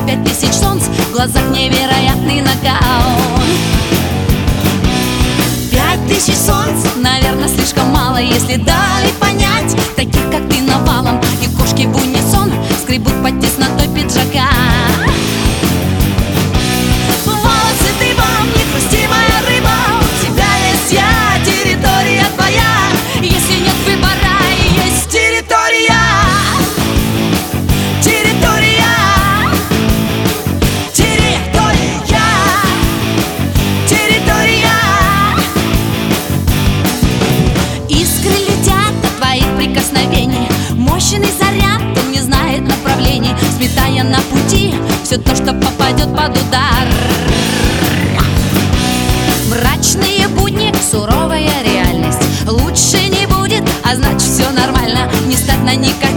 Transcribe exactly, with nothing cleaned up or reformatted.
пять тысяч солнц, в глазах невероятный нокаут. Пять тысяч солнц, наверное, слишком мало, если дали понять таких, как ты, навалом. И кошки в унисон скребут под теснотой пиджака. Волосы дыбом, не хрусти, моя рыба, у тебя есть я, территория твоя. Если нет выбора, есть территория. Территория. Территория. Территория. Искры летят от твоих прикосновений, мощный заряд, он не знает направлений, сметая на пути все то, что попадет под удар. Мрачные будни, суровая реальность, лучше не будет, а значит все нормально, не стать на никак.